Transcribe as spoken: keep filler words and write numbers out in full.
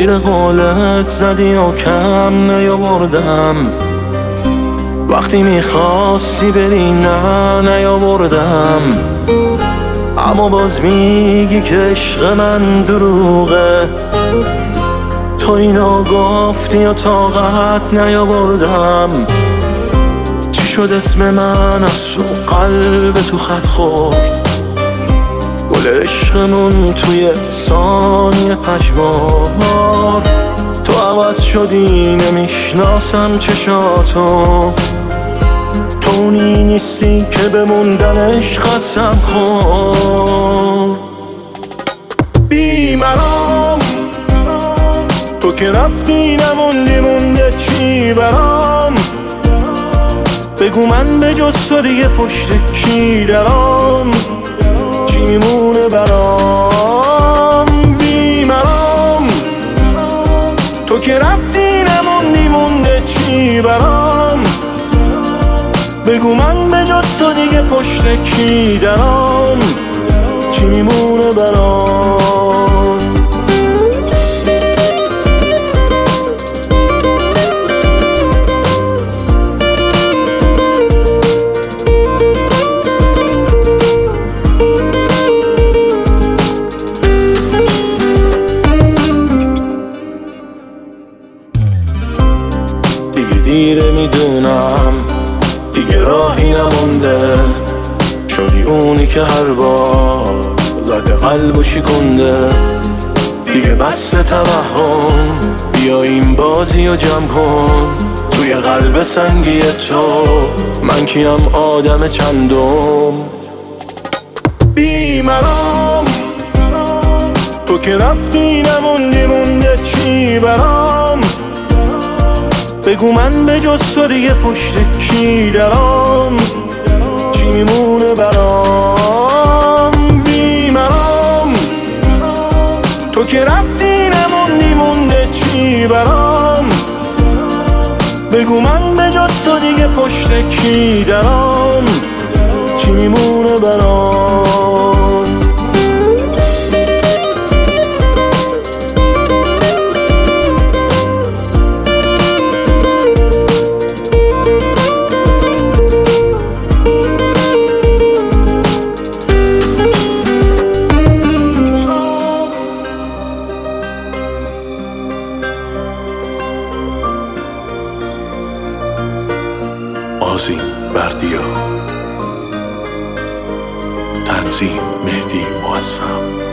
زیر قولت زدی و کم نیاوردم، وقتی میخواستی بری نه نیاوردم. اما باز میگی که عشق من دروغه، تو اینا گفتی یا طاقت نیاوردم. چی شد اسم من از تو قلب تو خط خورد، گل عشقمون توی ثانیه پشمار. تو عوض شدی نمیشناسم چشاتو، تو اونی نیستی که بموندنش قسم خورد. بیمرام تو که رفتی نموندی، مونده چی برام؟ بگو من به جز تو دیگه پشت کی درام؟ چی میمونه برام؟ بیمرام تو که رفتی نموندی، مونده چی برام؟ بگو من به جز تو دیگه پشت کی درام؟ چی میمونه برام؟ دیگه دیره میدونم، دیگه راهی نمونده، شدی اونی که هر بار زده قلب و شکنده. دیگه بس توهم، بیا این بازی و جمع کن. توی قلب سنگی تو من کیم آدم چندم؟ بیمرام تو که رفتی نموندی، مونده چی برام؟ بگو من به جز تو دیگه پشت کی درام؟ چی میمونه برام؟ بیمرام تو که رفتی نموندی، مونده چی برام؟ بگو من به جز تو دیگه پشت کی درام؟ چی میمونه برام؟ آذین بردیا، تنظیم مهدی معظم.